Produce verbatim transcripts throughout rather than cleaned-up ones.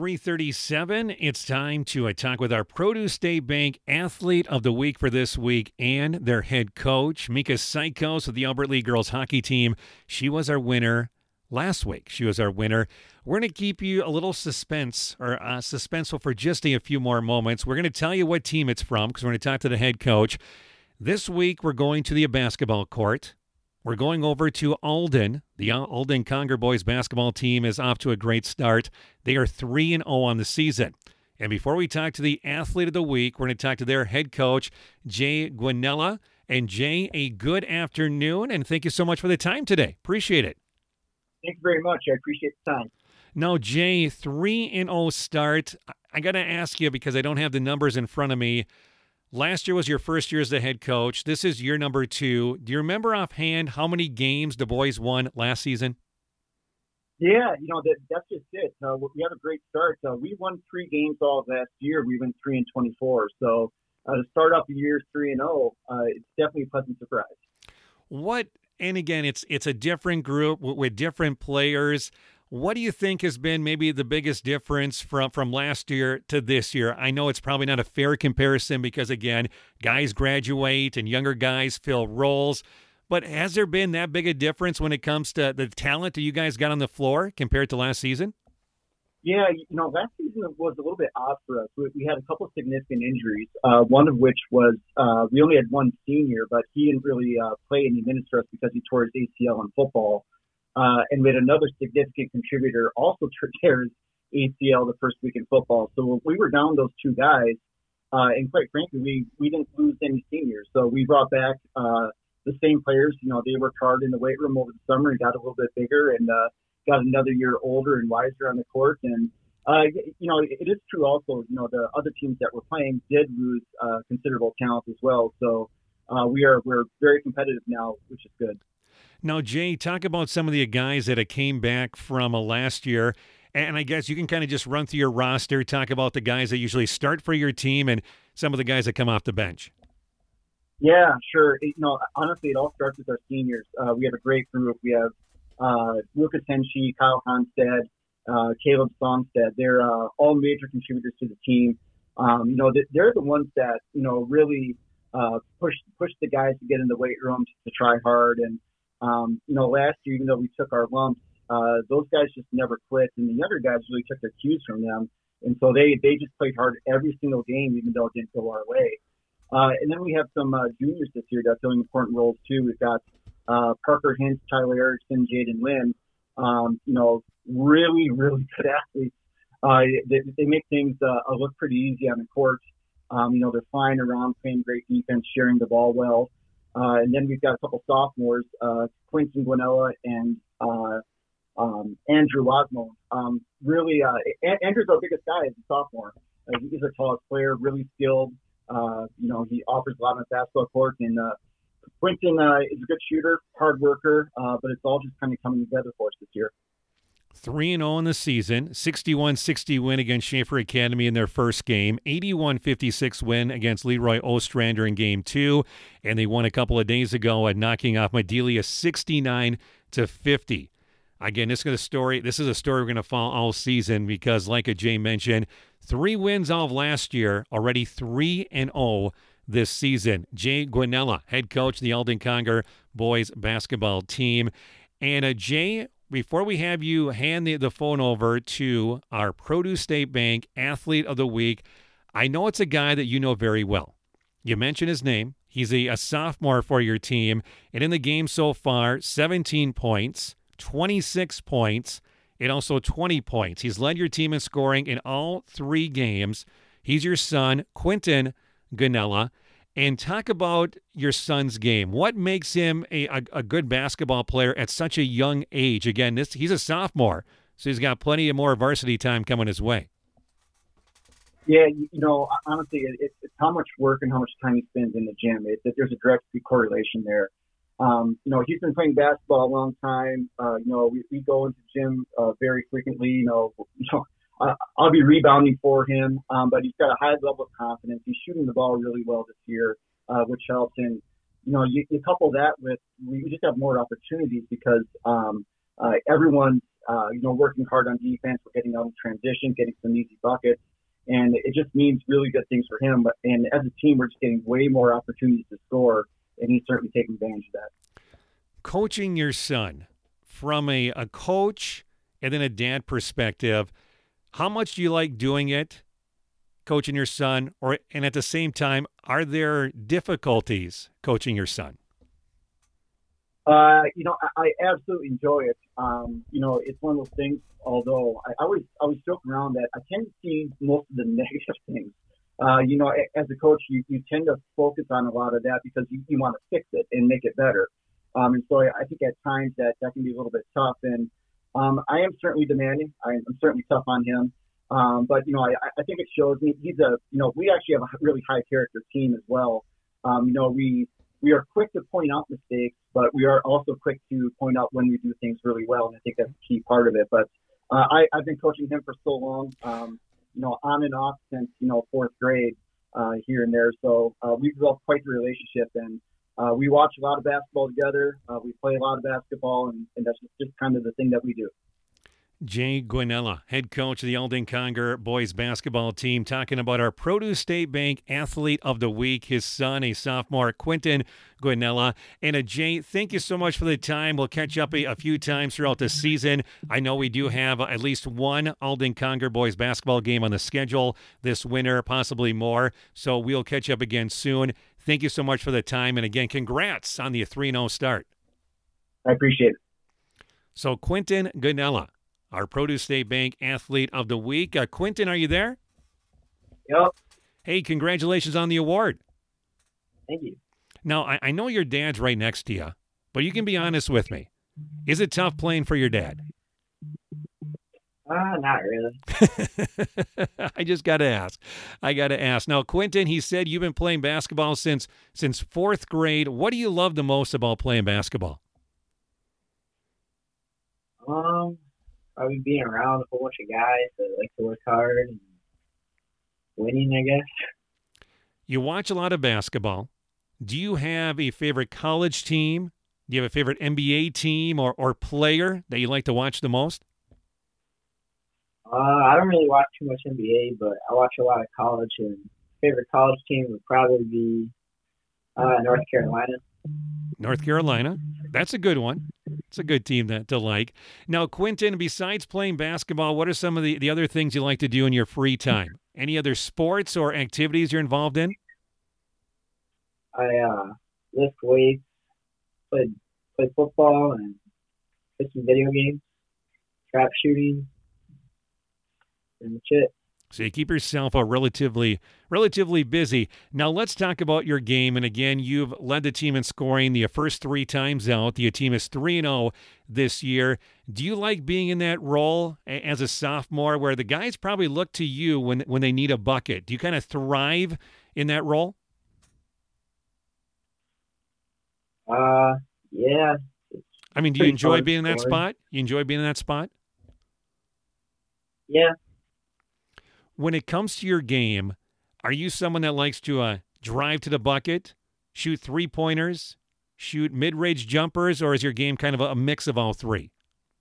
three thirty-seven, it's time to uh, talk with our Produce State Bank Athlete of the Week for this week and their head coach, Mika Sykos of the Albert Lee girls hockey team. She was our winner last week. She was our winner. We're going to keep you a little suspense or uh, suspenseful for just a, a few more moments. We're going to tell you what team it's from because we're going to talk to the head coach. This week, we're going to the basketball court. We're going over to Alden. The Alden Conger boys basketball team is off to a great start. They are three and oh on the season. And before we talk to the Athlete of the Week, we're going to talk to their head coach, Jay Guanella. And Jay, a good afternoon, and thank you so much for the time today. Appreciate it. Thank you very much. I appreciate the time. Now, Jay, three and oh start. I got to ask you because I don't have the numbers in front of me. Last year was your first year as the head coach. This is year number two. Do you remember offhand how many games the boys won last season? Yeah, you know, that, that's just it. Uh, we had a great start. Uh, we won three games all of last year. We went three and twenty-four. So uh, to start off the year three and oh, uh, it's definitely a pleasant surprise. What, and again, it's it's a different group with, with different players. What do you think has been maybe the biggest difference from, from last year to this year? I know it's probably not a fair comparison because, again, guys graduate and younger guys fill roles. But has there been that big a difference when it comes to the talent that you guys got on the floor compared to last season? Yeah, you know, last season was a little bit odd for us. We, we had a couple of significant injuries, uh, one of which was uh, we only had one senior, but he didn't really uh, play any minutes for us because he tore his A C L in football. Uh, and we had another significant contributor also tear his A C L the first week in football. So we were down those two guys, uh, and quite frankly, we, we didn't lose any seniors. So we brought back uh, the same players. You know, they worked hard in the weight room over the summer and got a little bit bigger and uh, got another year older and wiser on the court. And, uh, you know, it, it is true also, you know, the other teams that were playing did lose uh, considerable talent as well. So uh, we are we're very competitive now, which is good. Now, Jay, talk about some of the guys that came back from uh, last year. And I guess you can kind of just run through your roster, talk about the guys that usually start for your team and some of the guys that come off the bench. Yeah, sure. It, you know, honestly, it all starts with our seniors. Uh, we have a great group. We have uh, Lucas Henshey, Kyle Honstead, uh, Caleb Songstead. They're uh, all major contributors to the team. Um, you know, they're the ones that, you know, really uh, push push the guys to get in the weight room to try hard. And Um, you know, last year, even though we took our lumps, uh, those guys just never quit, and the younger guys really took their cues from them, and so they they just played hard every single game, even though it didn't go our way. Uh, and then we have some uh, juniors this year that are filling important roles too. We've got uh, Parker Hintz, Tyler Erickson, Jaden Lynn. Um, you know, really, really good athletes. Uh, they, they make things uh, look pretty easy on the court. Um, you know, they're flying around, playing great defense, sharing the ball well. Uh, and then we've got a couple sophomores, uh, Quentin Guanella and uh, um, Andrew Wasmo. Um, really, uh, a- Andrew's our biggest guy as a sophomore. Uh, he's our tallest player, really skilled. Uh, you know, he offers a lot on the basketball court. And uh, Quentin uh, is a good shooter, hard worker, uh, but it's all just kind of coming together for us this year. three and oh in the season, sixty-one sixty win against Schaefer Academy in their first game, eighty-one fifty-six win against Leroy Ostrander in game two, and they won a couple of days ago at knocking off Madelia sixty-nine to fifty. Again, this is a story. This is a story we're going to follow all season because, like a Jay mentioned, three wins all of last year, already three and oh this season. Jay Guanella, head coach of the Alden Conger boys basketball team, and uh, Jay. Before we have you hand the, the phone over to our Produce State Bank Athlete of the Week, I know it's a guy that you know very well. You mentioned his name. He's a, a sophomore for your team, and in the game so far, seventeen points, twenty-six points, and also twenty points. He's led your team in scoring in all three games. He's your son, Quentin Guanella. And talk about your son's game. What makes him a, a, a good basketball player at such a young age? Again, this he's a sophomore, so he's got plenty of more varsity time coming his way. Yeah, you, you know, honestly, it, it's, it's how much work and how much time he spends in the gym. It, it, there's a direct correlation there. Um, you know, he's been playing basketball a long time. Uh, you know, we, we go into the gym uh, very frequently. You know, you know uh, I'll be rebounding for him, um, but he's got a high level of confidence. He's shooting the ball really well this year, uh, which helps. And, you know, you, you couple that with we just have more opportunities because um, uh, everyone's uh, you know, working hard on defense. We're getting out in transition, getting some easy buckets. And it just means really good things for him. But And as a team, we're just getting way more opportunities to score, and he's certainly taking advantage of that. Coaching your son from a, a coach and then a dad perspective, how much do you like doing it, coaching your son? Or and at the same time, are there difficulties coaching your son? Uh, you know, I, I absolutely enjoy it. Um, you know, it's one of those things, although I, I always I always joke around that I tend to see most of the negative things. Uh, you know, as a coach, you, you tend to focus on a lot of that because you, you want to fix it and make it better. Um, and so I think at times that, that can be a little bit tough. And um, I am certainly demanding. I, I'm certainly tough on him. Um, but, you know, I, I think it shows me he's a, you know, we actually have a really high character team as well. Um, you know, we we are quick to point out mistakes, but we are also quick to point out when we do things really well. And I think that's a key part of it. But uh, I, I've been coaching him for so long, um, you know, on and off since, you know, fourth grade uh, here and there. So uh, we've developed quite the relationship. And uh, we watch a lot of basketball together. Uh, we play a lot of basketball, and, and that's just, just kind of the thing that we do. Jay Guanella, head coach of the Eldon Conger boys basketball team, talking about our Produce State Bank Athlete of the Week, his son, a sophomore, Quentin Guanella. And uh, Jay, thank you so much for the time. We'll catch up a, a few times throughout the season. I know we do have uh, at least one Eldon Conger boys basketball game on the schedule this winter, possibly more. So we'll catch up again soon. Thank you so much for the time. And again, congrats on the three and oh start. I appreciate it. So Quentin Guanella, our Produce State Bank Athlete of the Week. Uh, Quentin, are you there? Yep. Hey, congratulations on the award. Thank you. Now, I, I know your dad's right next to you, but you can be honest with me. Is it tough playing for your dad? Uh, not really. I just got to ask. I got to ask. Now, Quentin, he said you've been playing basketball since since fourth grade. What do you love the most about playing basketball? Um... Probably being around a whole bunch of guys that like to work hard and winning, I guess. You watch a lot of basketball. Do you have a favorite college team? Do you have a favorite N B A team or, or player that you like to watch the most? Uh, I don't really watch too much N B A, but I watch a lot of college. And favorite college team would probably be uh, North Carolina. North Carolina. That's a good one. It's a good team that to like. Now, Quentin, besides playing basketball, what are some of the, the other things you like to do in your free time? Any other sports or activities you're involved in? I uh, lift weights, play, play football, and play some video games, trap shooting, and that's it. So you keep yourself a relatively relatively busy. Now let's talk about your game. And again, you've led the team in scoring the first three times out. The team is three and oh this year. Do you like being in that role as a sophomore where the guys probably look to you when, when they need a bucket? Do you kind of thrive in that role? Uh, yeah. I mean, do you enjoy being in that spot? You enjoy being in that spot? Yeah. When it comes to your game, are you someone that likes to uh, drive to the bucket, shoot three-pointers, shoot mid-range jumpers, or is your game kind of a mix of all three?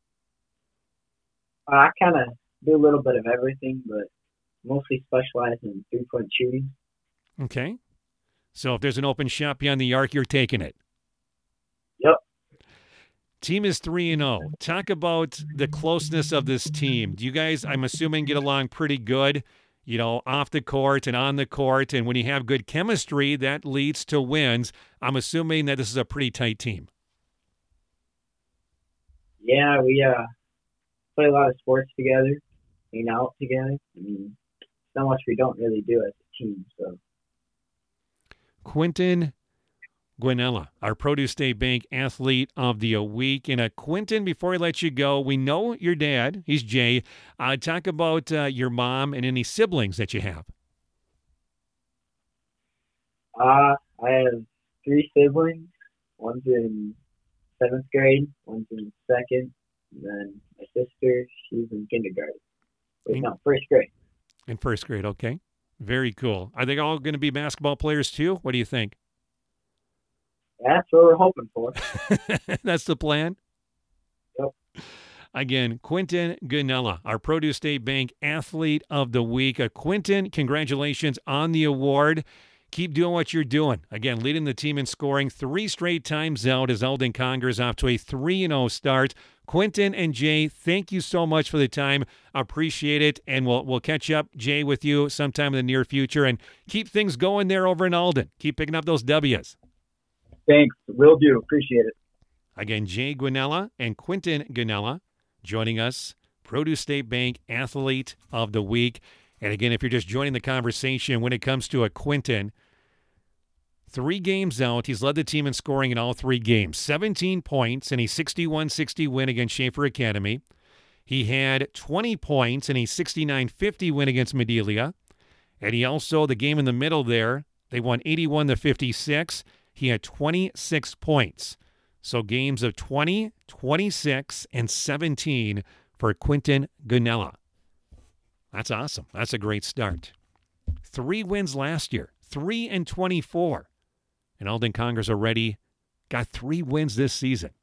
Uh, I kind of do a little bit of everything, but mostly specialize in three-point shooting. Okay. So if there's an open shot beyond the arc, you're taking it. Yep. Team is three and oh. Talk about the closeness of this team. Do you guys, I'm assuming, get along pretty good, you know, off the court and on the court? And when you have good chemistry, that leads to wins. I'm assuming that this is a pretty tight team. Yeah, we uh, play a lot of sports together, hang out together. I mean, so much we don't really do as a team. So, Quentin Guanella, our Produce State Bank Athlete of the Week. And uh, Quentin, before I let you go, we know your dad. He's Jay. Uh, talk about uh, your mom and any siblings that you have. Uh, I have three siblings. One's in seventh grade, one's in second, and then my sister, she's in kindergarten. Wait, no, first grade. In first grade, okay. Very cool. Are they all going to be basketball players too? What do you think? That's what we're hoping for. That's the plan? Yep. Again, Quinton Ganella, our Produce State Bank Athlete of the Week. Uh, Quinton, congratulations on the award. Keep doing what you're doing. Again, leading the team in scoring three straight times out as Eldon Conger's off to a three and oh start. Quinton and Jay, thank you so much for the time. Appreciate it. And we'll we'll catch up, Jay, with you sometime in the near future. And keep things going there over in Eldon. Keep picking up those W's. Thanks. Will do. Appreciate it. Again, Jay Guinella and Quinton Ganella joining us, Produce State Bank Athlete of the Week. And again, if you're just joining the conversation, when it comes to a Quinton, three games out, he's led the team in scoring in all three games. seventeen points in a sixty-one sixty win against Schaefer Academy. He had twenty points in a sixty-nine fifty win against Madelia. And he also, the game in the middle there, they won eighty-one to fifty-six. He had twenty-six points. So games of twenty, twenty-six, and seventeen for Quinton Ganella. That's awesome. That's a great start. Three wins last year, three and twenty-four. And Eldon Conger's already got three wins this season.